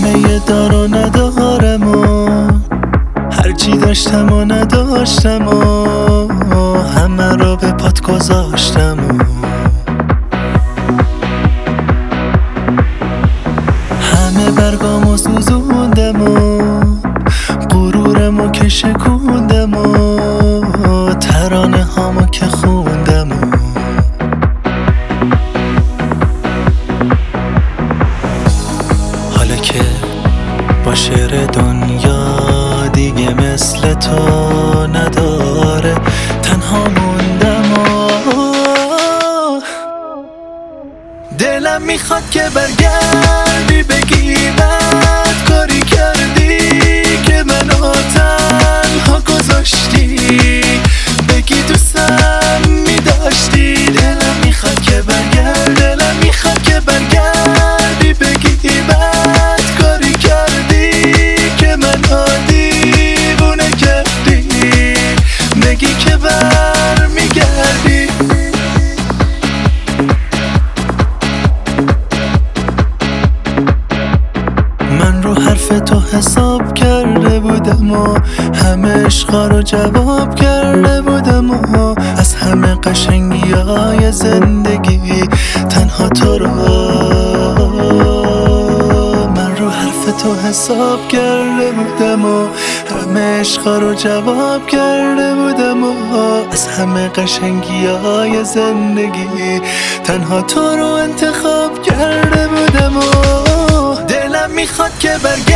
همه دار و ندارم و هرچی داشتم و نداشتم و همه رو به پات گذاشتم و همه برگامو سوزوندم و غرورمو که شکوندم و ترانه هامو که خوندم و حالا که با شعر دنیا دیگه مثل تو نداره، تنها موندم و دلم میخواد که برگردی بگی بد کاری کردی که منو تنها گذاشتی، بگی دوستم میداشتی. دلم میخواد که برگرد، دلم میخواد که برگردی بگی بد کاری کردی که منو دیوونه کردی، بگی که برمیگردی. من رو حرف تو حساب کرده بودم و همه عشقا رو جواب کرده بودم و از همه قشنگی های زندگی تنها تو رو من رو حرف تو حساب کرده بودم و همه عشقا رو جواب کرده بودم و از همه قشنگی های زندگی تنها تو رو انتخاب کرده بودم و دلم میخواد که برگردی